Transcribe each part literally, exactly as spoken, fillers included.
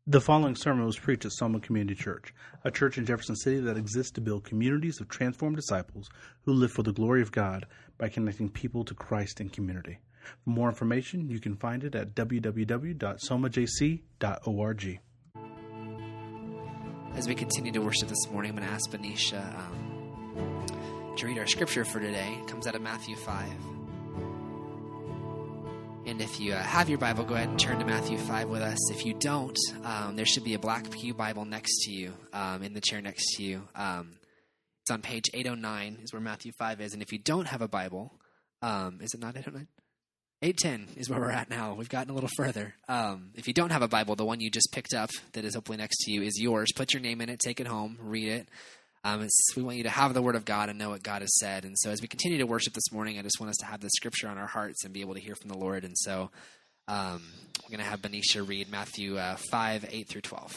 The following sermon was preached at Soma Community Church, a church in Jefferson City that exists to build communities of transformed disciples who live for the glory of God by connecting people to Christ and community. For more information, you can find it at w w w dot soma j c dot org. As we continue to worship this morning, I'm going to ask Benicia um, to read our scripture for today. It comes out of Matthew five. And if you uh, have your Bible, go ahead and turn to Matthew five with us. If you don't, um, there should be a black pew Bible next to you, um, in the chair next to you. Um, it's on page eight oh nine is where Matthew five is. And if you don't have a Bible, um, is it not eight oh nine? eight ten is where we're at now. We've gotten a little further. Um, if you don't have a Bible, the one you just picked up that is hopefully next to you is yours. Put your name in it, take it home, read it. Um, it's, we want you to have the Word of God and know what God has said. And so as we continue to worship this morning, I just want us to have the Scripture on our hearts and be able to hear from the Lord. And so um, we're going to have Benicia read Matthew uh, five, eight through twelve.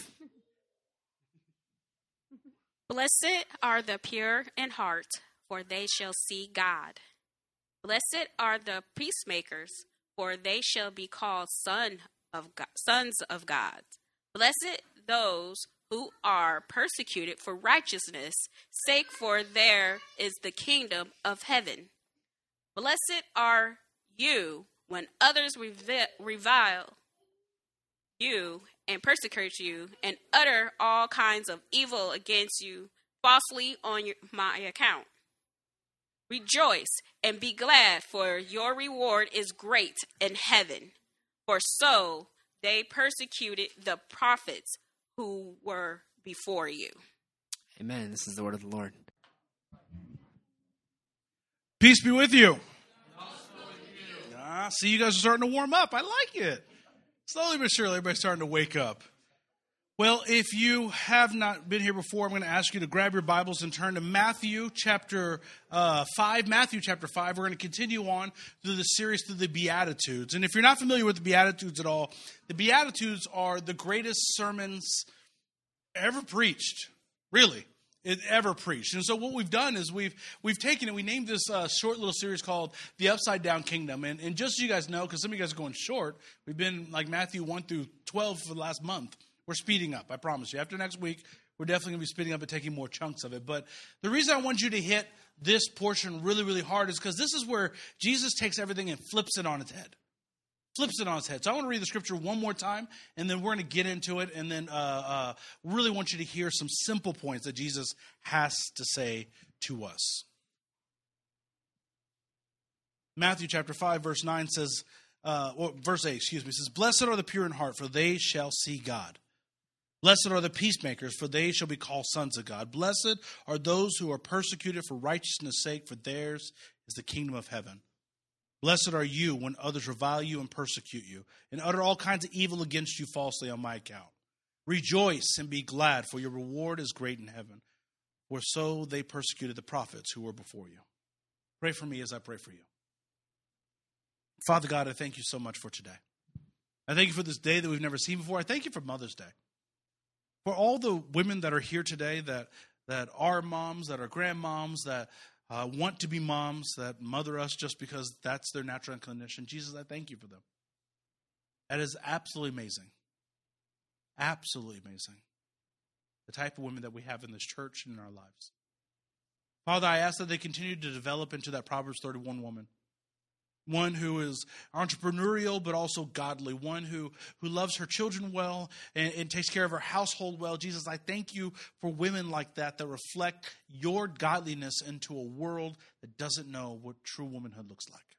Blessed are the pure in heart, for they shall see God. Blessed are the peacemakers, for they shall be called son of God, sons of God. Blessed those who are persecuted for righteousness' sake, for there is the kingdom of heaven. Blessed are you when others revi- revile you and persecute you and utter all kinds of evil against you falsely on your, my account. Rejoice and be glad, for your reward is great in heaven. For so they persecuted the prophets who were before you. Amen. This is the word of the Lord. Peace be with you. Ah, see, you guys are starting to warm up. I like it. Slowly but surely, everybody's starting to wake up. Well, if you have not been here before, I'm going to ask you to grab your Bibles and turn to Matthew chapter uh, five. Matthew chapter five. We're going to continue on through the series through the Beatitudes. And if you're not familiar with the Beatitudes at all, the Beatitudes are the greatest sermons ever preached, really, it ever preached. And so what we've done is we've we've taken it, we named this uh, short little series called The Upside Down Kingdom. And, and just so you guys know, because some of you guys are going short, we've been like Matthew one through twelve for the last month. We're speeding up, I promise you. After next week, we're definitely going to be speeding up and taking more chunks of it. But the reason I want you to hit this portion really, really hard is because this is where Jesus takes everything and flips it on its head. Flips it on its head. So I want to read the scripture one more time, and then we're going to get into it, and then uh, uh, really want you to hear some simple points that Jesus has to say to us. Matthew chapter five, verse nine says, uh, or verse eight, excuse me, says, "Blessed are the pure in heart, for they shall see God. Blessed are the peacemakers, for they shall be called sons of God. Blessed are those who are persecuted for righteousness' sake, for theirs is the kingdom of heaven. Blessed are you when others revile you and persecute you, and utter all kinds of evil against you falsely on my account. Rejoice and be glad, for your reward is great in heaven. For so they persecuted the prophets who were before you." Pray for me as I pray for you. Father God, I thank you so much for today. I thank you for this day that we've never seen before. I thank you for Mother's Day. For all the women that are here today that, that are moms, that are grandmoms, that uh, want to be moms, that mother us just because that's their natural inclination. Jesus, I thank you for them. That is absolutely amazing. Absolutely amazing. The type of women that we have in this church and in our lives. Father, I ask that they continue to develop into that Proverbs thirty-one woman. One who is entrepreneurial but also godly. One who, who loves her children well and, and takes care of her household well. Jesus, I thank you for women like that that reflect your godliness into a world that doesn't know what true womanhood looks like.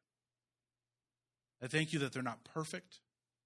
I thank you that they're not perfect,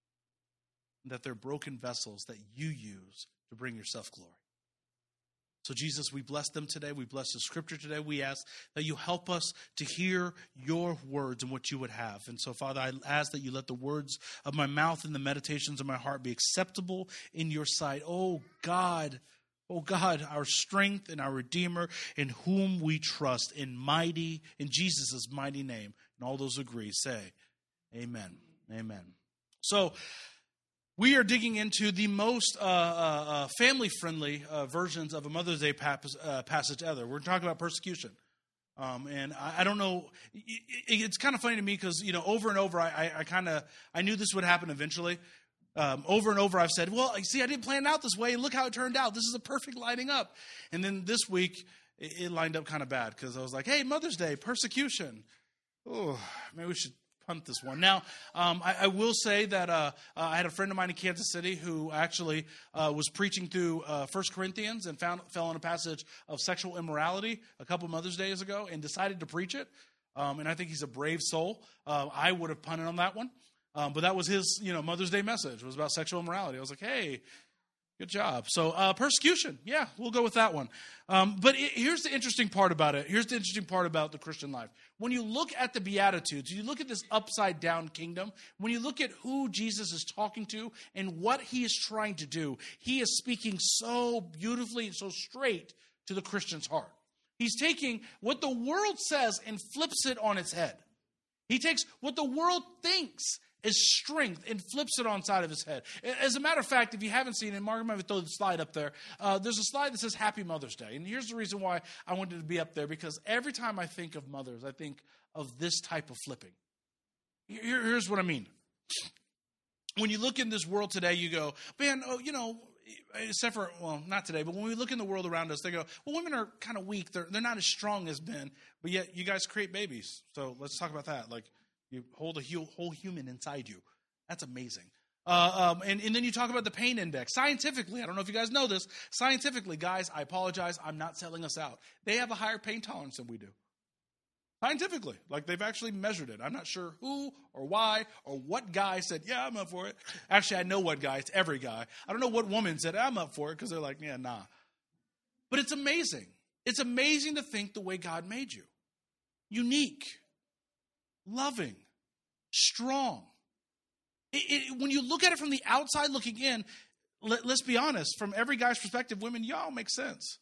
and that they're broken vessels that you use to bring yourself glory. So Jesus, we bless them today. We bless the scripture today. We ask that you help us to hear your words and what you would have. And so, Father, I ask that you let the words of my mouth and the meditations of my heart be acceptable in your sight. Oh God, oh God, our strength and our Redeemer, in whom we trust, in mighty, in Jesus' mighty name. And all those who agree say, amen. Amen. So, we are digging into the most uh, uh, uh, family-friendly uh, versions of a Mother's Day pap- uh, passage ever. We're talking about persecution. Um, and I, I don't know, it, it, it's kind of funny to me because, you know, over and over, I, I, I kind of, I knew this would happen eventually. Um, over and over I've said, well, see, I didn't plan it out this way. Look how it turned out. This is a perfect lining up. And then this week, it, it lined up kind of bad because I was like, hey, Mother's Day, persecution. Oh, maybe we should punt this one. Now, um, I, I will say that uh, uh, I had a friend of mine in Kansas City who actually uh, was preaching through uh, First Corinthians and found fell on a passage of sexual immorality a couple Mother's Days ago and decided to preach it. Um, and I think he's a brave soul. Uh, I would have punted on that one. Um, but that was his, you know, Mother's Day message. It was about sexual immorality. I was like, hey, good job. So uh, persecution, yeah, we'll go with that one. Um, but it, here's the interesting part about it. Here's the interesting part about the Christian life. When you look at the Beatitudes, you look at this upside down kingdom, when you look at who Jesus is talking to and what he is trying to do, he is speaking so beautifully and so straight to the Christian's heart. He's taking what the world says and flips it on its head. He takes what the world thinks is strength and flips it on side of his head. As a matter of fact, if you haven't seen it, Mark might throw the slide up there. Uh, there's a slide that says Happy Mother's Day. And here's the reason why I wanted to be up there, because every time I think of mothers, I think of this type of flipping. Here, here's what I mean. When you look in this world today, you go, man, oh, you know, except for, well, not today, but when we look in the world around us, they go, well, women are kind of weak. They're, they're not as strong as men, but yet you guys create babies. So let's talk about that. Like, you hold a whole human inside you. That's amazing. Uh, um, and, and then you talk about the pain index. Scientifically, I don't know if you guys know this, scientifically, guys, I apologize, I'm not selling us out. They have a higher pain tolerance than we do. Scientifically, like they've actually measured it. I'm not sure who or why or what guy said, yeah, I'm up for it. Actually, I know what guy. It's every guy. I don't know what woman said, I'm up for it, because they're like, yeah, nah. But it's amazing. It's amazing to think the way God made you. Unique. Loving, strong. It, it, when you look at it from the outside looking in, let, let's be honest, from every guy's perspective, women, y'all make sense.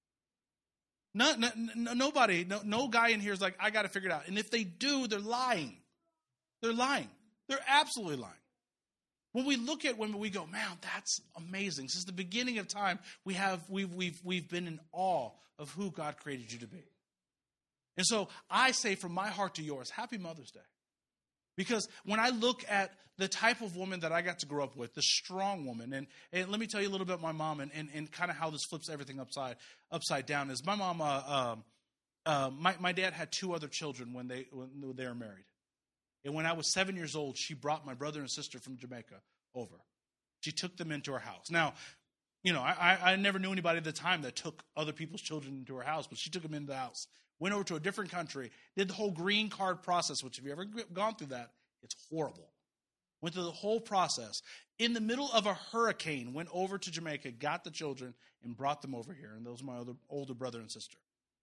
No, no, no, nobody, no, no guy in here is like, I got to figure it out. And if they do, they're lying. They're lying. They're absolutely lying. When we look at women, we go, man, that's amazing. Since the beginning of time, we have, we've, we've, we've been in awe of who God created you to be. And so I say from my heart to yours, Happy Mother's Day. Because when I look at the type of woman that I got to grow up with, the strong woman, and, and let me tell you a little bit about my mom and, and, and kind of how this flips everything upside upside down is my mom, uh, uh, uh, my, my dad had two other children when they, when they were married. And when I was seven years old, she brought my brother and sister from Jamaica over. She took them into her house. Now, you know, I, I never knew anybody at the time that took other people's children into her house, but she took them into the house. Went over to a different country, did the whole green card process, which if you've ever gone through that, it's horrible. Went through the whole process. In the middle of a hurricane, went over to Jamaica, got the children, and brought them over here. And those are my other, older brother and sister.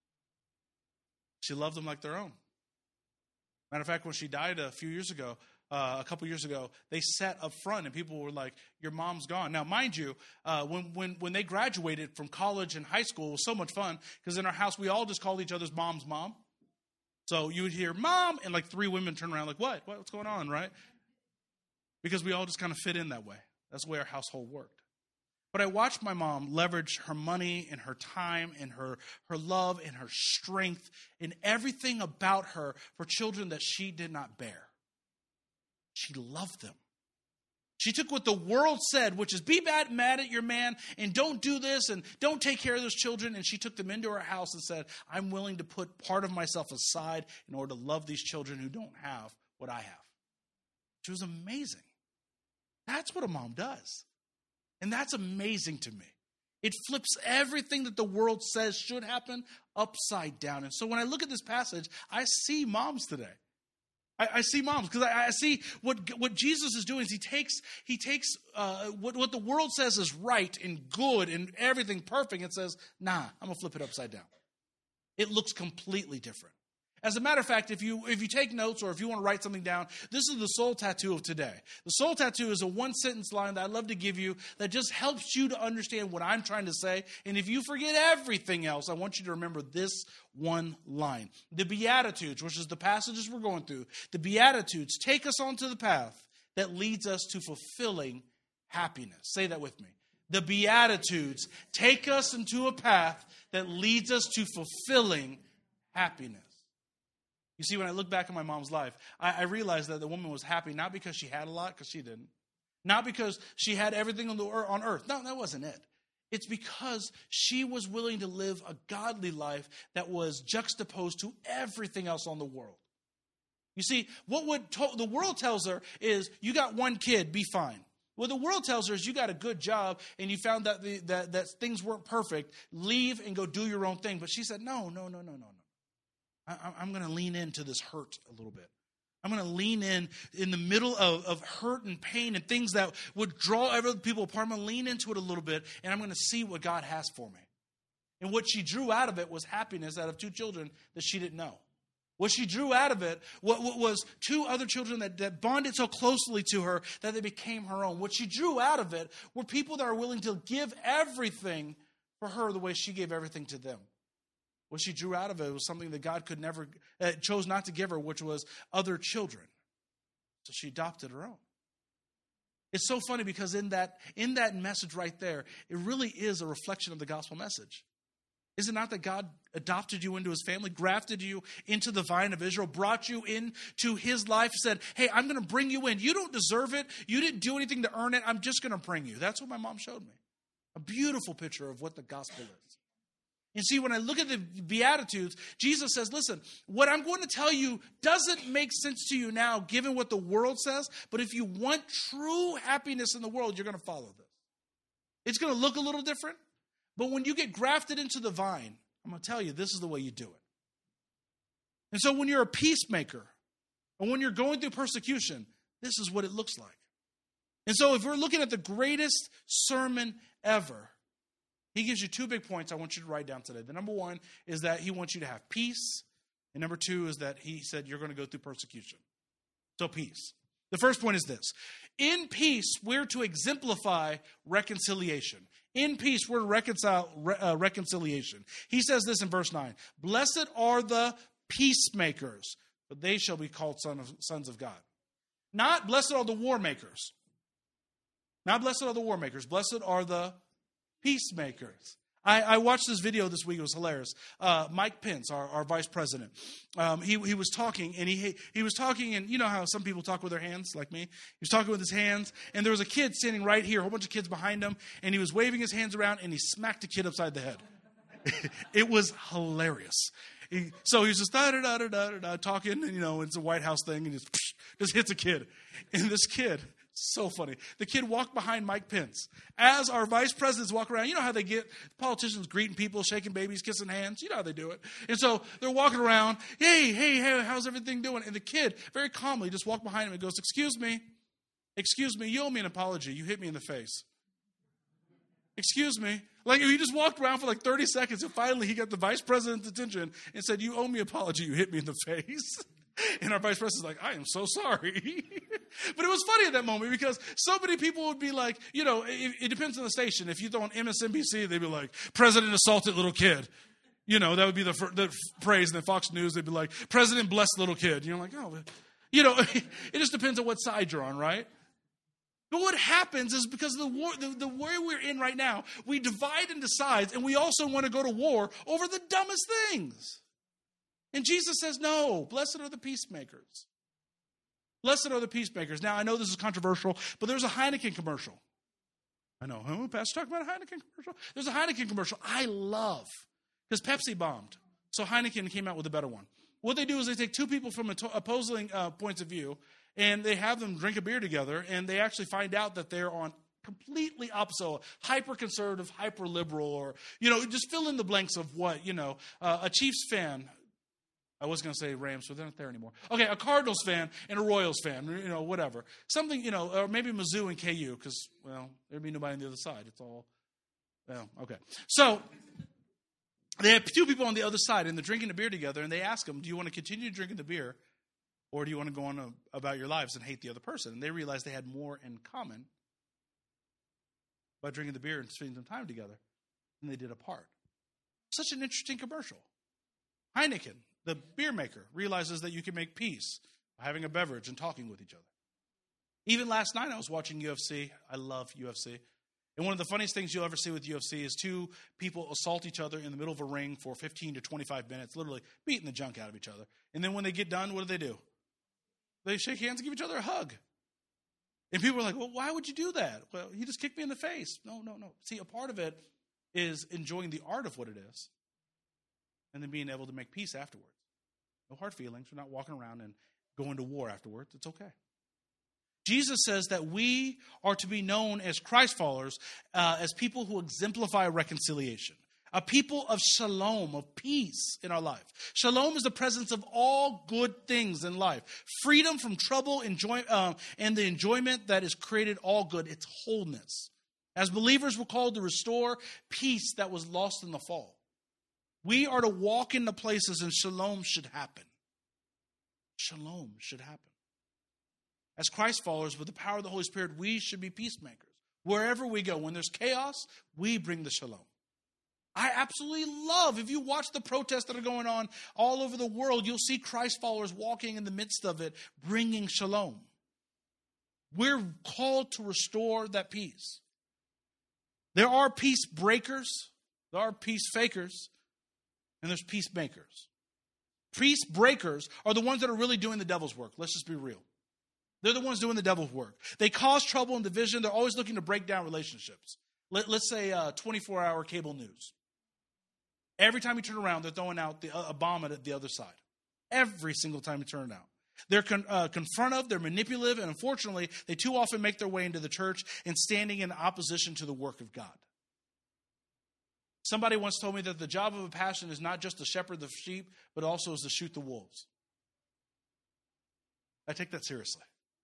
She loved them like their own. Matter of fact, when she died a few years ago, uh, a couple years ago, they sat up front and people were like, your mom's gone. Now, mind you, uh, when, when, when they graduated from college and high school, it was so much fun because in our house, we all just called each other's mom's mom. So you would hear mom and like three women turn around like, what? what? What's going on, right? Because we all just kind of fit in that way. That's the way our household worked. But I watched my mom leverage her money and her time and her, her love and her strength and everything about her for children that she did not bear. She loved them. She took what the world said, which is be bad, mad at your man and don't do this and don't take care of those children. And she took them into her house and said, I'm willing to put part of myself aside in order to love these children who don't have what I have. She was amazing. That's what a mom does. And that's amazing to me. It flips everything that the world says should happen upside down. And so when I look at this passage, I see moms today. I, I see moms because I, I see what what Jesus is doing is he takes he takes uh, what, what the world says is right and good and everything perfect and says, nah, I'm going to flip it upside down. It looks completely different. As a matter of fact, if you if you take notes or if you want to write something down, this is the soul tattoo of today. The soul tattoo is a one-sentence line that I'd love to give you that just helps you to understand what I'm trying to say. And if you forget everything else, I want you to remember this one line. The Beatitudes, which is the passages we're going through, the Beatitudes take us onto the path that leads us to fulfilling happiness. Say that with me. The Beatitudes take us into a path that leads us to fulfilling happiness. You see, when I look back at my mom's life, I, I realized that the woman was happy not because she had a lot, because she didn't, Not because she had everything on, the, on earth. No, that wasn't it. It's because she was willing to live a godly life that was juxtaposed to everything else on the world. You see, what would to- the world tells her is, you got one kid, be fine. What the world tells her is, you got a good job and you found that, the, that, that things weren't perfect. Leave and go do your own thing. But she said, no, no, no, no, no, no. I, I'm going to lean into this hurt a little bit. I'm going to lean in in the middle of, of hurt and pain and things that would draw other people apart. I'm going to lean into it a little bit, and I'm going to see what God has for me. And what she drew out of it was happiness out of two children that she didn't know. What she drew out of it what, what was two other children that, that bonded so closely to her that they became her own. What she drew out of it were people that are willing to give everything for her the way she gave everything to them. What she drew out of it was something that God could never, uh, chose not to give her, which was other children. So she adopted her own. It's so funny because in that, in that message right there, it really is a reflection of the gospel message. Is it not that God adopted you into his family, grafted you into the vine of Israel, brought you into his life, said, hey, I'm going to bring you in. You don't deserve it. You didn't do anything to earn it. I'm just going to bring you. That's what my mom showed me. A beautiful picture of what the gospel is. And see, when I look at the Beatitudes, Jesus says, listen, what I'm going to tell you doesn't make sense to you now, given what the world says. But if you want true happiness in the world, you're going to follow this. It's going to look a little different. But when you get grafted into the vine, I'm going to tell you, this is the way you do it. And so when you're a peacemaker, and when you're going through persecution, this is what it looks like. And so if we're looking at the greatest sermon ever, he gives you two big points I want you to write down today. The number one is that he wants you to have peace. And number two is that he said you're going to go through persecution. So peace. The first point is this. In peace, we're to exemplify reconciliation. In peace, we're to reconcile uh, reconciliation. He says this in verse nine. Blessed are the peacemakers, for they shall be called son of, sons of God. Not blessed are the war makers. Not blessed are the war makers. Blessed are the peacemakers. I, I watched this video this week. It was hilarious. Uh, Mike Pence, our, our vice president, um, he he was talking, and he he was talking, and you know how some people talk with their hands, like me. He was talking with his hands, and there was a kid standing right here, a whole bunch of kids behind him, and he was waving his hands around, and he smacked a kid upside the head. It was hilarious. He, so he's just da da da da da da talking, and you know it's a White House thing, and just just hits a kid, and this kid. So funny. The kid walked behind Mike Pence. As our vice presidents walk around, you know how they get politicians greeting people, shaking babies, kissing hands. You know how they do it. And so they're walking around. Hey, hey, hey, how's everything doing? And the kid, very calmly, just walked behind him and goes, excuse me. Excuse me. You owe me an apology. You hit me in the face. Excuse me. Like, he just walked around for like thirty seconds, and finally he got the vice president's attention and said, you owe me an apology. You hit me in the face. And our vice president's like, I am so sorry. But it was funny at that moment because so many people would be like, you know, it, it depends on the station. If you throw on M S N B C, they'd be like, President assaulted little kid. You know, that would be the, the praise. And then Fox News, they'd be like, President blessed little kid. And you're like, oh, you know, it just depends on what side you're on, right? But what happens is because of the war, the, the war we're in right now, we divide into sides, and we also want to go to war over the dumbest things. And Jesus says, no, blessed are the peacemakers. Blessed are the peacemakers. Now, I know this is controversial, but there's a Heineken commercial. I know, huh? Pastor talking about a Heineken commercial? There's a Heineken commercial I love because Pepsi bombed. So Heineken came out with a better one. What they do is they take two people from opposing uh, points of view, and they have them drink a beer together, and they actually find out that they're on completely opposite, hyper-conservative, hyper-liberal, or, you know, just fill in the blanks of what, you know, uh, a Chiefs fan. I was going to say Rams, but they're not there anymore. Okay, a Cardinals fan and a Royals fan, you know, whatever. Something, you know, or maybe Mizzou and K U, because, well, there'd be nobody on the other side. It's all, well, okay. So they have two people on the other side, and they're drinking a beer together, and they ask them, do you want to continue drinking the beer, or do you want to go on a, about your lives and hate the other person? And they realized they had more in common by drinking the beer and spending some time together than they did apart. Such an interesting commercial. Heineken, the beer maker, realizes that you can make peace by having a beverage and talking with each other. Even last night I was watching U F C. I love U F C. And one of the funniest things you'll ever see with U F C is two people assault each other in the middle of a ring for fifteen to twenty-five minutes, literally beating the junk out of each other. And then when they get done, what do they do? They shake hands and give each other a hug. And people are like, well, why would you do that? Well, he just kicked me in the face. No, no, no. See, a part of it is enjoying the art of what it is and then being able to make peace afterwards. No hard feelings. We're not walking around and going to war afterwards. It's okay. Jesus says that we are to be known as Christ followers, uh, as people who exemplify reconciliation. A people of shalom, of peace in our life. Shalom is the presence of all good things in life. Freedom from trouble, enjoy, um, and the enjoyment that has created all good. It's wholeness. As believers, we're called to restore peace that was lost in the fall. We are to walk into places and shalom should happen. Shalom should happen. As Christ followers, with the power of the Holy Spirit, we should be peacemakers. Wherever we go, when there's chaos, we bring the shalom. I absolutely love, if you watch the protests that are going on all over the world, you'll see Christ followers walking in the midst of it, bringing shalom. We're called to restore that peace. There are peace breakers, there are peace fakers, and there's peacemakers. Peace breakers are the ones that are really doing the devil's work. Let's just be real. They're the ones doing the devil's work. They cause trouble and division. They're always looking to break down relationships. Let, let's say uh, twenty-four hour cable news. Every time you turn around, they're throwing out the, uh, a bomb at the other side. Every single time you turn it out. They're con- uh, confrontive, they're manipulative, and unfortunately, they too often make their way into the church and standing in opposition to the work of God. Somebody once told me that the job of a pastor is not just to shepherd the sheep, but also is to shoot the wolves. I take that seriously.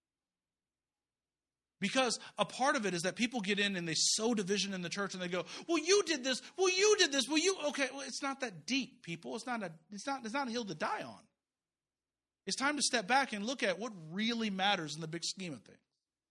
Because a part of it is that people get in and they sow division in the church and they go, well, you did this. Well, you did this. Well, you, okay. Well, it's not that deep, people. It's not a, it's not, it's not a hill to die on. It's time to step back and look at what really matters in the big scheme of things.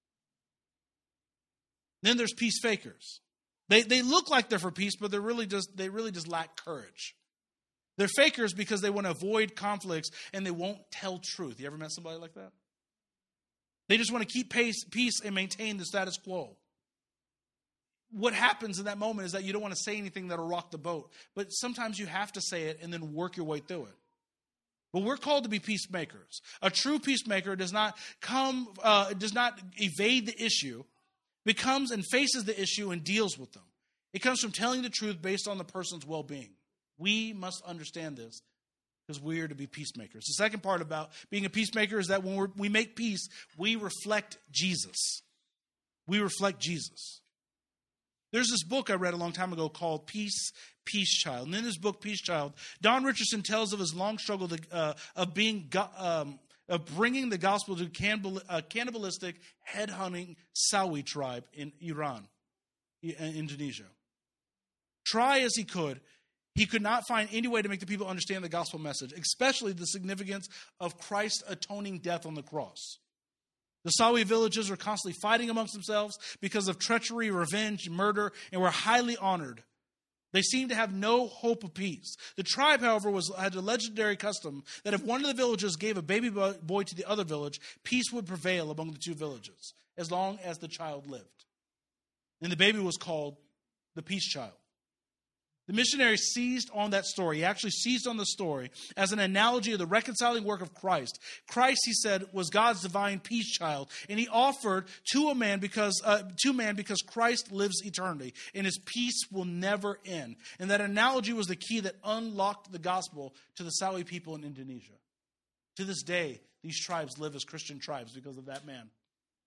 Then there's peace fakers. They, they look like they're for peace, but they're really just, they really just lack courage. They're fakers because they want to avoid conflicts and they won't tell truth. You ever met somebody like that? They just want to keep pace, peace and maintain the status quo. What happens in that moment is that you don't want to say anything that'll rock the boat. But sometimes you have to say it and then work your way through it. But we're called to be peacemakers. A true peacemaker does not come, uh, does not evade the issue, becomes and faces the issue and deals with them. It comes from telling the truth based on the person's well-being. We must understand this. Because we are to be peacemakers. The second part about being a peacemaker is that when we're, we make peace, we reflect Jesus. We reflect Jesus. There's this book I read a long time ago called Peace, Peace Child. And in this book, Peace Child, Don Richardson tells of his long struggle to, uh, of being um, of bringing the gospel to cannibal, uh, cannibalistic, head-hunting Sawi tribe in Iran, in Indonesia. Try as he could, he could not find any way to make the people understand the gospel message, especially the significance of Christ's atoning death on the cross. The Sawi villages were constantly fighting amongst themselves because of treachery, revenge, murder, and were highly honored. They seemed to have no hope of peace. The tribe, however, was had a legendary custom that if one of the villages gave a baby boy to the other village, peace would prevail among the two villages, as long as the child lived. And the baby was called the Peace Child. The missionary seized on that story. He actually seized on the story as an analogy of the reconciling work of Christ. Christ, he said, was God's divine peace child, and he offered to a man because uh, to man because Christ lives eternity, and his peace will never end. And that analogy was the key that unlocked the gospel to the Sawi people in Indonesia. To this day, these tribes live as Christian tribes because of that man.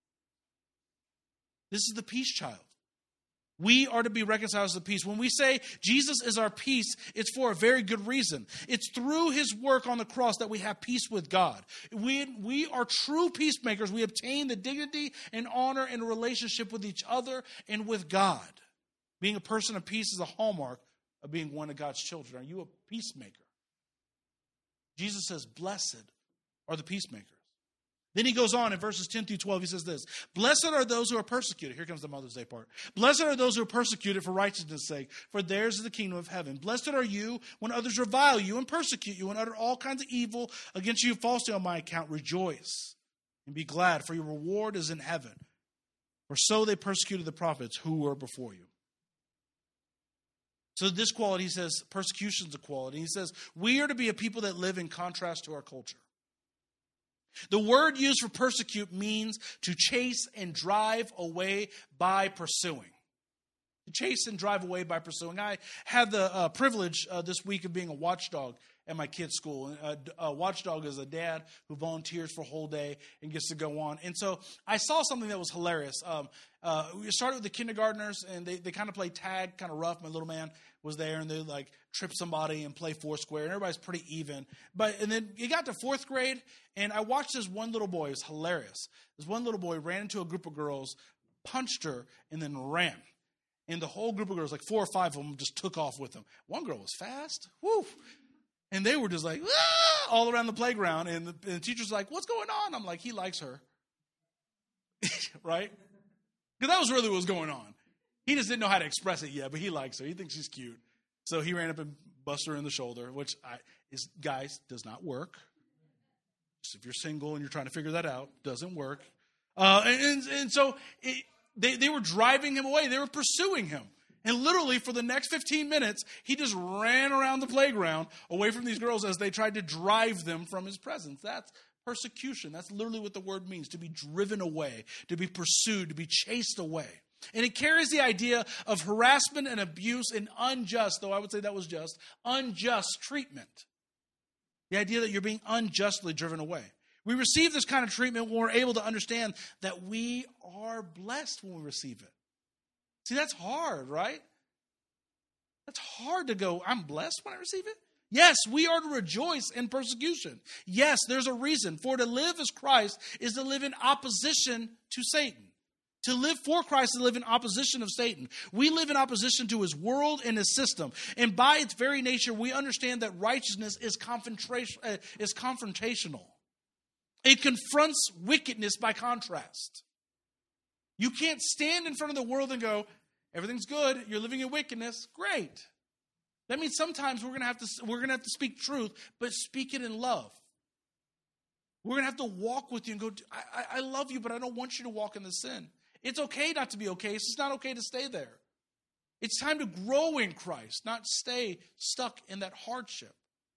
This is the peace child. We are to be reconciled to peace. When we say Jesus is our peace, it's for a very good reason. It's through his work on the cross that we have peace with God. We, we are true peacemakers. We obtain the dignity and honor and relationship with each other and with God. Being a person of peace is a hallmark of being one of God's children. Are you a peacemaker? Jesus says, blessed are the peacemakers. Then he goes on in verses ten through twelve, he says this, blessed are those who are persecuted. Here comes the Mother's Day part. Blessed are those who are persecuted for righteousness' sake, for theirs is the kingdom of heaven. Blessed are you when others revile you and persecute you and utter all kinds of evil against you falsely on my account. Rejoice and be glad, for your reward is in heaven. For so they persecuted the prophets who were before you. So this quality, he says, persecution is a quality. He says, we are to be a people that live in contrast to our culture. The word used for persecute means to chase and drive away by pursuing. To chase and drive away by pursuing. I had the uh, privilege uh, this week of being a watchdog at my kid's school. A, a watchdog is a dad who volunteers for a whole day and gets to go on. And so I saw something that was hilarious. Um, uh, we started with the kindergartners, and they, they kind of play tag, kind of rough. My little man was there, and they like trip somebody and play foursquare, and everybody's pretty even. But and then you got to fourth grade, and I watched this one little boy. It was hilarious. This one little boy ran into a group of girls, punched her, and then ran. And the whole group of girls, like four or five of them, just took off with him. One girl was fast. Woo! And they were just like, ah! all around the playground. And the, and the teacher's like, what's going on? I'm like, he likes her. Right? Because that was really what was going on. He just didn't know how to express it yet, but he likes her. He thinks she's cute. So he ran up and busted her in the shoulder, which, I, is guys, does not work. Just if you're single and you're trying to figure that out, doesn't work. Uh, and, and, and so it, they, they were driving him away. They were pursuing him. And literally for the next fifteen minutes, he just ran around the playground away from these girls as they tried to drive them from his presence. That's persecution. That's literally what the word means, to be driven away, to be pursued, to be chased away. And it carries the idea of harassment and abuse and unjust, though I would say that was just, unjust treatment. The idea that you're being unjustly driven away. We receive this kind of treatment when we're able to understand that we are blessed when we receive it. See, that's hard, right? That's hard to go, I'm blessed when I receive it. Yes, we are to rejoice in persecution. Yes, there's a reason. For to live as Christ is to live in opposition to Satan. To live for Christ is to live in opposition of Satan. We live in opposition to his world and his system. And by its very nature, we understand that righteousness is confrontation, uh, is confrontational. It confronts wickedness by contrast. You can't stand in front of the world and go, everything's good, you're living in wickedness, great. That means sometimes we're going to have to we're going to have to speak truth, but speak it in love. We're going to have to walk with you and go, I, I love you, but I don't want you to walk in the sin. It's okay not to be okay. It's just not okay to stay there. It's time to grow in Christ, not stay stuck in that hardship.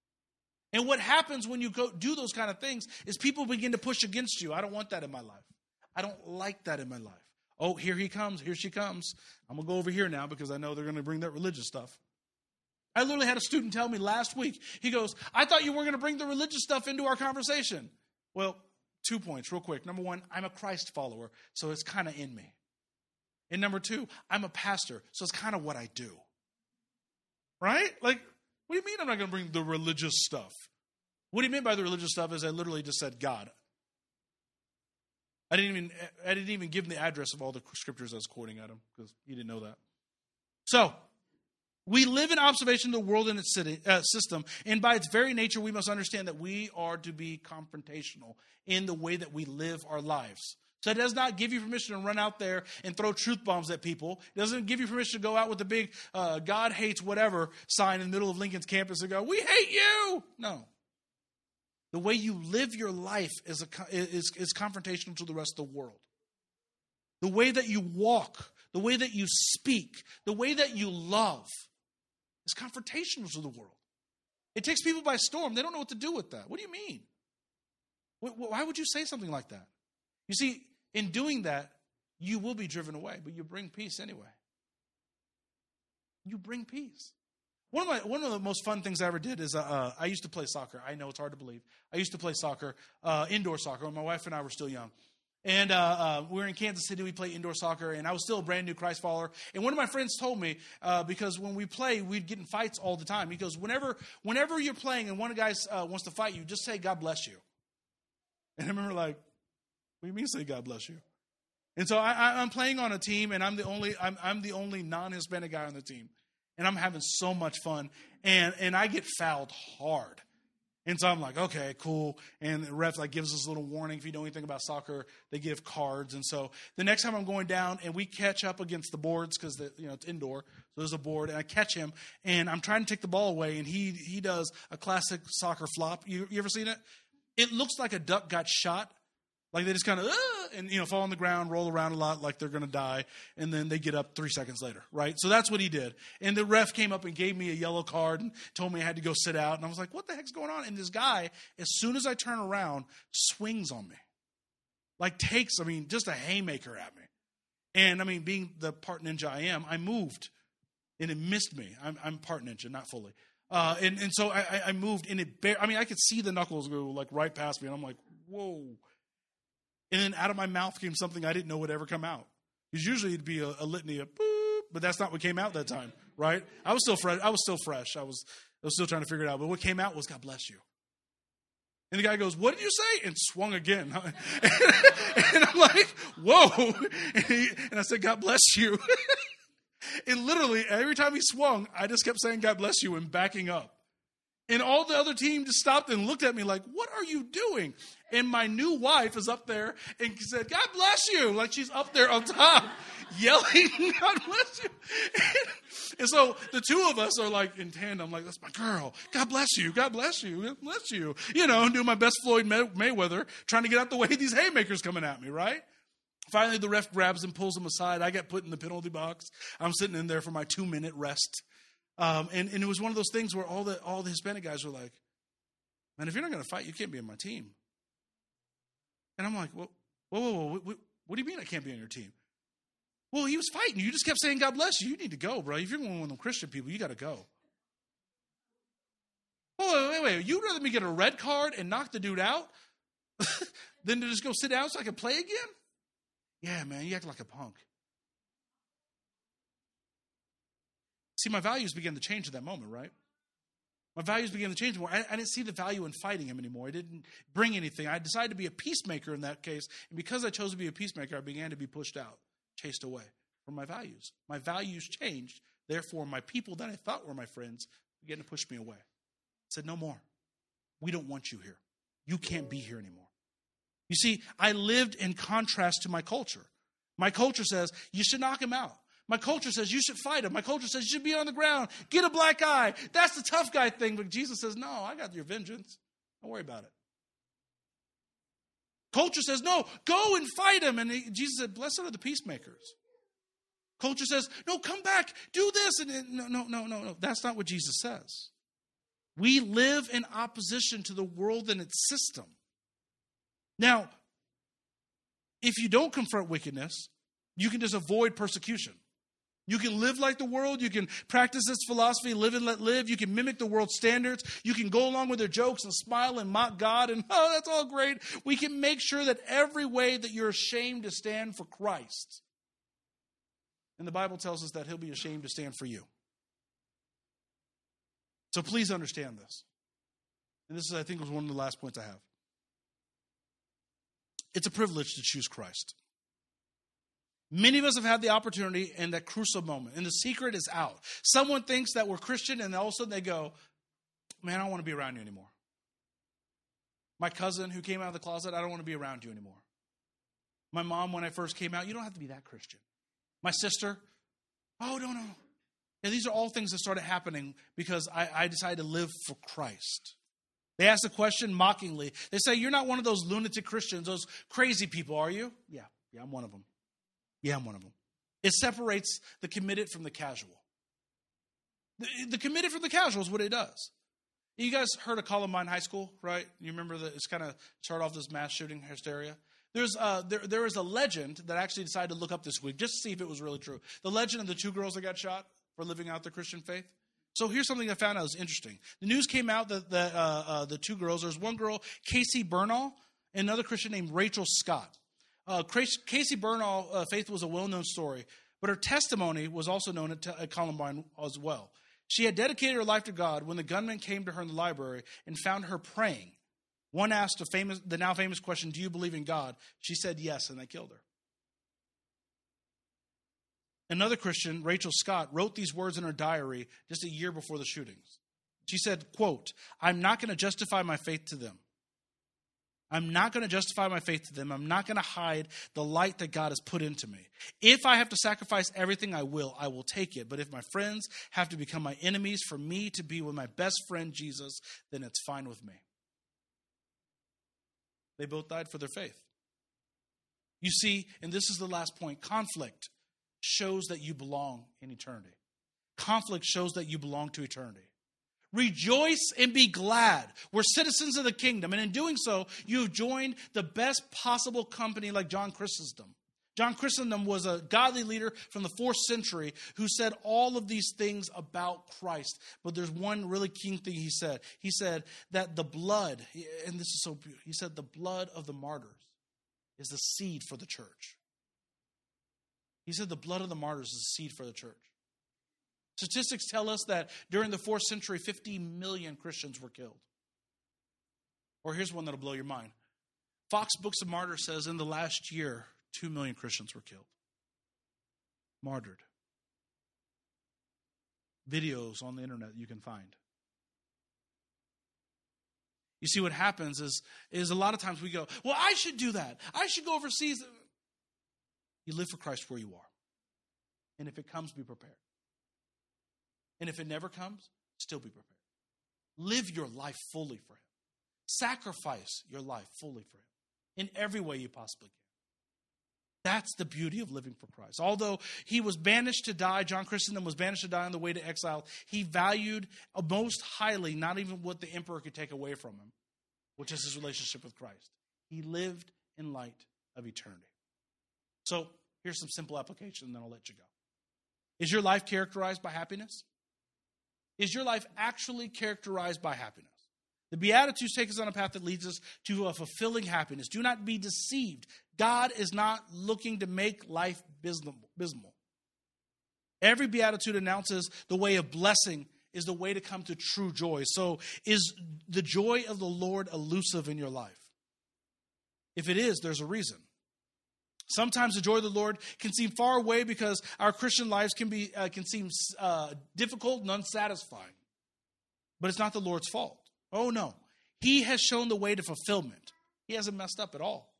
And what happens when you go do those kind of things is people begin to push against you. I don't want that in my life. I don't like that in my life. Oh, here he comes. Here she comes. I'm going to go over here now because I know they're going to bring that religious stuff. I literally had a student tell me last week, he goes, I thought you weren't going to bring the religious stuff into our conversation. Well, two points real quick. Number one, I'm a Christ follower, so it's kind of in me. And number two, I'm a pastor, so it's kind of what I do. Right? Like, what do you mean I'm not going to bring the religious stuff? What do you mean by the religious stuff is I literally just said God. I didn't even I didn't even give him the address of all the scriptures I was quoting at him because he didn't know that. So, we live in observation of the world and its city, uh, system, and by its very nature, we must understand that we are to be confrontational in the way that we live our lives. So it does not give you permission to run out there and throw truth bombs at people. It doesn't give you permission to go out with the big uh, God hates whatever sign in the middle of Lincoln's campus and go, we hate you. No. The way you live your life is, a, is, is confrontational to the rest of the world. The way that you walk, the way that you speak, the way that you love is confrontational to the world. It takes people by storm. They don't know what to do with that. What do you mean? Why would you say something like that? You see, in doing that, you will be driven away, but you bring peace anyway. You bring peace. One of my one of the most fun things I ever did is uh, uh, I used to play soccer. I know it's hard to believe. I used to play soccer, uh, indoor soccer, when my wife and I were still young. And uh, uh, we were in Kansas City. We played indoor soccer, and I was still a brand new Christ follower. And one of my friends told me, uh, because when we play, we'd get in fights all the time. He goes, whenever whenever you're playing and one of the guys uh, wants to fight you, just say, God bless you. And I remember like, what do you mean say God bless you? And so I, I, I'm playing on a team, and I'm the only I'm, I'm the only non-Hispanic guy on the team. And I'm having so much fun. And and I get fouled hard. And so I'm like, okay, cool. And the ref like gives us a little warning. If you know anything about soccer, they give cards. And so the next time I'm going down and we catch up against the boards because you know it's indoor, so there's a board, and I catch him and I'm trying to take the ball away, and he he does a classic soccer flop. You, you ever seen it? It looks like a duck got shot, Like they just kind of, uh, and, you know, fall on the ground, roll around a lot like they're going to die, and then they get up three seconds later, right? So that's what he did. And the ref came up and gave me a yellow card and told me I had to go sit out. And I was like, what the heck's going on? And this guy, as soon as I turn around, swings on me. Like takes, I mean, just a haymaker at me. And, I mean, being the part ninja I am, I moved, and it missed me. I'm, I'm part ninja, not fully. Uh, and, and so I, I moved, and it, bare, I mean, I could see the knuckles go, like, right past me, and I'm like, whoa. And then out of my mouth came something I didn't know would ever come out. Because usually it'd be a, a litany of boop, but that's not what came out that time, right? I was still fresh. I was still fresh. I was, I was still trying to figure it out. But what came out was, God bless you. And the guy goes, what did you say? And swung again. And I'm like, whoa. And, he, and I said, God bless you. And literally, every time he swung, I just kept saying, God bless you, and backing up. And all the other team just stopped and looked at me like, what are you doing? And my new wife is up there and said, God bless you. Like she's up there on top yelling, God bless you. And, and so the two of us are like in tandem, like, that's my girl. God bless you. God bless you. God bless you. You know, doing my best Floyd May- Mayweather, trying to get out the way of these haymakers coming at me, right? Finally, the ref grabs him, pulls him aside. I get put in the penalty box. I'm sitting in there for my two-minute rest. Um, and, and it was one of those things where all the all the Hispanic guys were like, man, if you're not going to fight, you can't be on my team. And I'm like, whoa, whoa, whoa, whoa, what, what do you mean I can't be on your team? Well, he was fighting. You just kept saying, God bless you. You need to go, bro. If you're going with them Christian people, you got to go. Oh, wait, wait, wait. You'd rather me get a red card and knock the dude out than to just go sit down so I can play again? Yeah, man, you act like a punk. See, my values began to change at that moment, right? My values began to change more. I, I didn't see the value in fighting him anymore. It didn't bring anything. I decided to be a peacemaker in that case. And because I chose to be a peacemaker, I began to be pushed out, chased away from my values. My values changed. Therefore, my people that I thought were my friends began to push me away. I said, no more. We don't want you here. You can't be here anymore. You see, I lived in contrast to my culture. My culture says, you should knock him out. My culture says you should fight him. My culture says you should be on the ground. Get a black eye. That's the tough guy thing. But Jesus says, no, I got your vengeance. Don't worry about it. Culture says, no, go and fight him. And he, Jesus said, blessed are the peacemakers. Culture says, no, come back. Do this. And it, no, no, no, no, no. That's not what Jesus says. We live in opposition to the world and its system. Now, if you don't confront wickedness, you can just avoid persecution. You can live like the world. You can practice this philosophy, live and let live. You can mimic the world's standards. You can go along with their jokes and smile and mock God. And, oh, that's all great. We can make sure that every way that you're ashamed to stand for Christ. And the Bible tells us that he'll be ashamed to stand for you. So please understand this. And this is, I think, was one of the last points I have. It's a privilege to choose Christ. Many of us have had the opportunity in that crucial moment, and the secret is out. Someone thinks that we're Christian, and all of a sudden they go, man, I don't want to be around you anymore. My cousin who came out of the closet, I don't want to be around you anymore. My mom, when I first came out, you don't have to be that Christian. My sister, oh, no, no. And these are all things that started happening because I, I decided to live for Christ. They ask the question mockingly. They say, you're not one of those lunatic Christians, those crazy people, are you? Yeah, yeah, I'm one of them. Yeah, I'm one of them. It separates the committed from the casual. The, the committed from the casual is what it does. You guys heard of Columbine High School, right? You remember that it's kind of started off this mass shooting hysteria. There's uh, there there is a legend that I actually decided to look up this week just to see if it was really true. The legend of the two girls that got shot for living out their Christian faith. So here's something I found out was interesting. The news came out that the uh, uh, the two girls. There's one girl, Casey Bernall, and another Christian named Rachel Scott. Uh, Casey Bernall, uh, faith was a well-known story, but her testimony was also known at, at Columbine as well. She had dedicated her life to God when the gunman came to her in the library and found her praying. One asked a famous, the now famous question, do you believe in God? She said yes, and they killed her. Another Christian, Rachel Scott, wrote these words in her diary just a year before the shootings. She said, quote, I'm not going to justify my faith to them. I'm not going to justify my faith to them. I'm not going to hide the light that God has put into me. If I have to sacrifice everything, I will. I will take it. But if my friends have to become my enemies for me to be with my best friend, Jesus, then it's fine with me. They both died for their faith. You see, and this is the last point, conflict shows that you belong in eternity. Conflict shows that you belong to eternity. Rejoice and be glad. We're citizens of the kingdom, and in doing so, you have joined the best possible company like John Chrysostom. John Chrysostom was a godly leader from the fourth century who said all of these things about Christ. But there's one really key thing he said. He said that the blood, and this is so beautiful, he said the blood of the martyrs is the seed for the church. He said the blood of the martyrs is the seed for the church. Statistics tell us that during the fourth century, fifty million Christians were killed. Or here's one that'll blow your mind. Fox Books of Martyrs says in the last year, two million Christians were killed. Martyred. Videos on the internet you can find. You see, what happens is, is a lot of times we go, well, I should do that. I should go overseas. You live for Christ where you are. And if it comes, be prepared. And if it never comes, still be prepared. Live your life fully for him. Sacrifice your life fully for him in every way you possibly can. That's the beauty of living for Christ. Although he was banished to die, John Chrysostom was banished to die on the way to exile, he valued most highly not even what the emperor could take away from him, which is his relationship with Christ. He lived in light of eternity. So here's some simple application, and then I'll let you go. Is your life characterized by happiness? Is your life actually characterized by happiness? The Beatitudes take us on a path that leads us to a fulfilling happiness. Do not be deceived. God is not looking to make life abysmal. Every Beatitude announces the way of blessing is the way to come to true joy. So is the joy of the Lord elusive in your life? If it is, there's a reason. Sometimes the joy of the Lord can seem far away because our Christian lives can be uh, can seem uh, difficult and unsatisfying. But it's not the Lord's fault. Oh, no. He has shown the way to fulfillment. He hasn't messed up at all.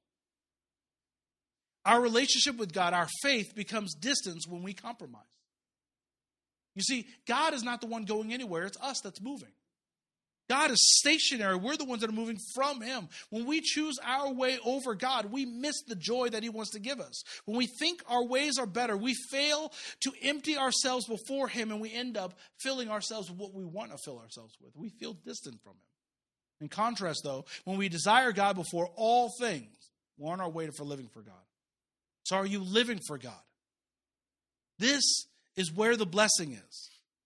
Our relationship with God, our faith, becomes distance when we compromise. You see, God is not the one going anywhere. It's us that's moving. God is stationary. We're the ones that are moving from him. When we choose our way over God, we miss the joy that he wants to give us. When we think our ways are better, we fail to empty ourselves before him, and we end up filling ourselves with what we want to fill ourselves with. We feel distant from him. In contrast, though, when we desire God before all things, we're on our way for living for God. So are you living for God? This is where the blessing is.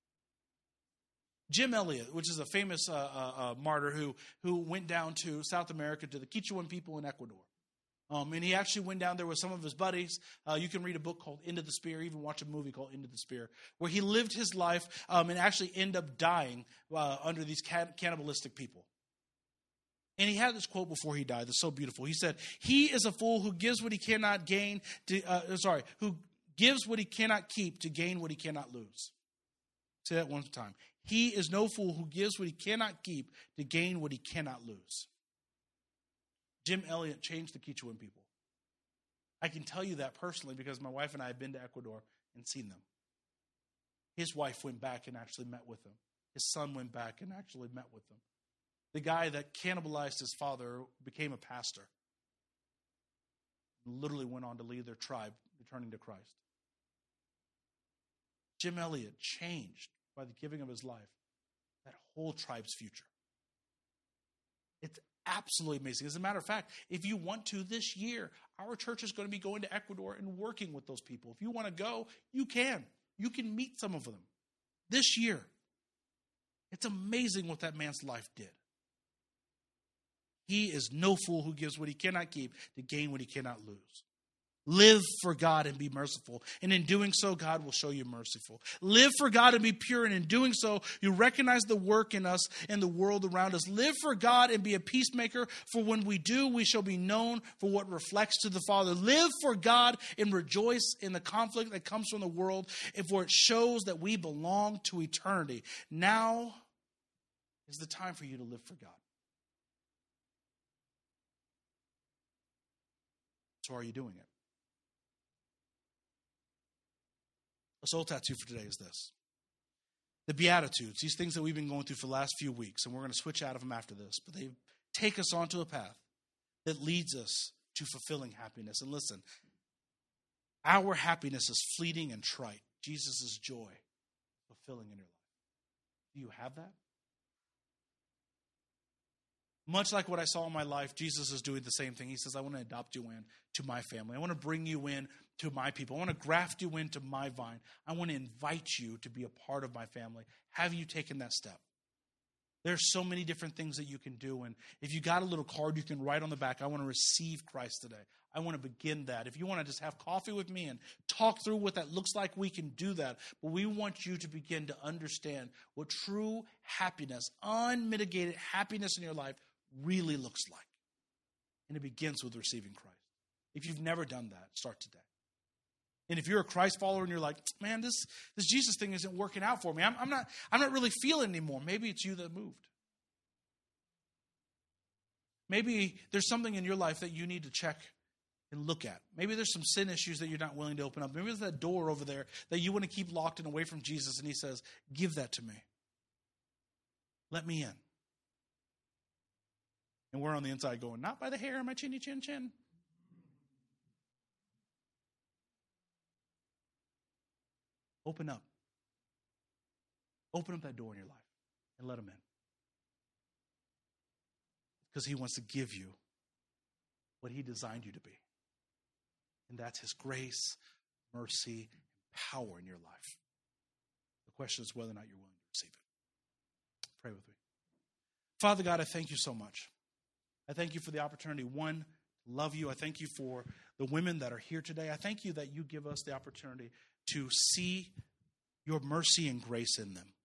Jim Elliot, which is a famous uh, uh, uh, martyr who, who went down to South America to the Quechuan people in Ecuador. Um, and he actually went down there with some of his buddies. Uh, you can read a book called Into the Spear, even watch a movie called Into the Spear, where he lived his life um, and actually ended up dying uh, under these can- cannibalistic people. And he had this quote before he died that's so beautiful. He said, "He is a fool who gives what he cannot gain to, uh, sorry, who gives what he cannot keep to gain what he cannot lose." Say that one time. He is no fool who gives what he cannot keep to gain what he cannot lose. Jim Elliot changed the Quechuan people. I can tell you that personally because my wife and I have been to Ecuador and seen them. His wife went back and actually met with them. His son went back and actually met with them. The guy that cannibalized his father became a pastor. Literally went on to lead their tribe, returning to Christ. Jim Elliot changed by the giving of his life that whole tribe's future. It's absolutely amazing. As a matter of fact, if you want to this year, our church is going to be going to Ecuador and working with those people. If you want to go, you can. You can meet some of them this year. It's amazing what that man's life did. He is no fool who gives what he cannot keep to gain what he cannot lose. Live for God and be merciful. And in doing so, God will show you merciful. Live for God and be pure. And in doing so, you recognize the work in us and the world around us. Live for God and be a peacemaker. For when we do, we shall be known for what reflects to the Father. Live for God and rejoice in the conflict that comes from the world, and for it shows that we belong to eternity. Now is the time for you to live for God. So are you doing it? The soul tattoo for today is this. The Beatitudes, these things that we've been going through for the last few weeks, and we're going to switch out of them after this, but they take us onto a path that leads us to fulfilling happiness. And listen, our happiness is fleeting and trite. Jesus' joy is fulfilling in your life. Do you have that? Much like what I saw in my life, Jesus is doing the same thing. He says, I want to adopt you in to my family. I want to bring you in to my people. I want to graft you into my vine. I want to invite you to be a part of my family. Have you taken that step? There's so many different things that you can do. And if you got a little card, you can write on the back, I want to receive Christ today. I want to begin that. If you want to just have coffee with me and talk through what that looks like, we can do that. But we want you to begin to understand what true happiness, unmitigated happiness in your life really looks like. And it begins with receiving Christ. If you've never done that, start today. And if you're a Christ follower and you're like, man, this, this Jesus thing isn't working out for me. I'm, I'm not, I'm not really feeling anymore. Maybe it's you that moved. Maybe there's something in your life that you need to check and look at. Maybe there's some sin issues that you're not willing to open up. Maybe there's that door over there that you want to keep locked and away from Jesus. And he says, give that to me. Let me in. And we're on the inside going, not by the hair of my chinny chin chin. Open up. Open up that door in your life and let him in. Because he wants to give you what he designed you to be. And that's his grace, mercy, and power in your life. The question is whether or not you're willing to receive it. Pray with me. Father God, I thank you so much. I thank you for the opportunity, one, to love you. I thank you for the women that are here today. I thank you that you give us the opportunity to see your mercy and grace in them.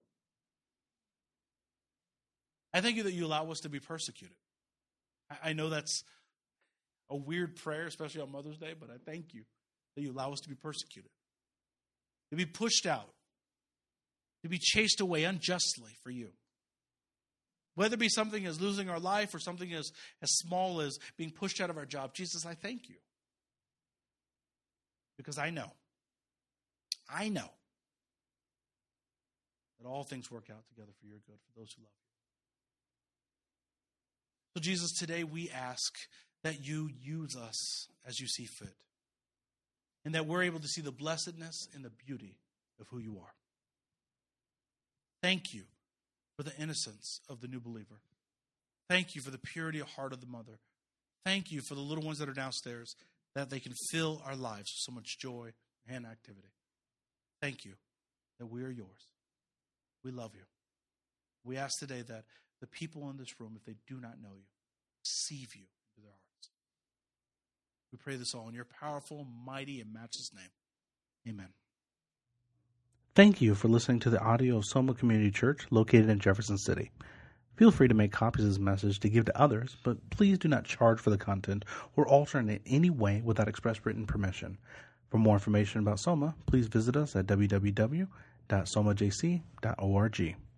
I thank you that you allow us to be persecuted. I know that's a weird prayer, especially on Mother's Day, but I thank you that you allow us to be persecuted, to be pushed out, to be chased away unjustly for you. Whether it be something as losing our life or something as, as small as being pushed out of our job, Jesus, I thank you. Because I know, I know that all things work out together for your good, for those who love you. So Jesus, today we ask that you use us as you see fit. And that we're able to see the blessedness and the beauty of who you are. Thank you for the innocence of the new believer. Thank you for the purity of heart of the mother. Thank you for the little ones that are downstairs, that they can fill our lives with so much joy and activity. Thank you that we are yours. We love you. We ask today that the people in this room, if they do not know you, receive you into their hearts. We pray this all in your powerful, mighty, and matchless name. Amen. Thank you for listening to the audio of Soma Community Church located in Jefferson City. Feel free to make copies of this message to give to others, but please do not charge for the content or alter it in any way without express written permission. For more information about Soma, please visit us at w w w dot soma j c dot org.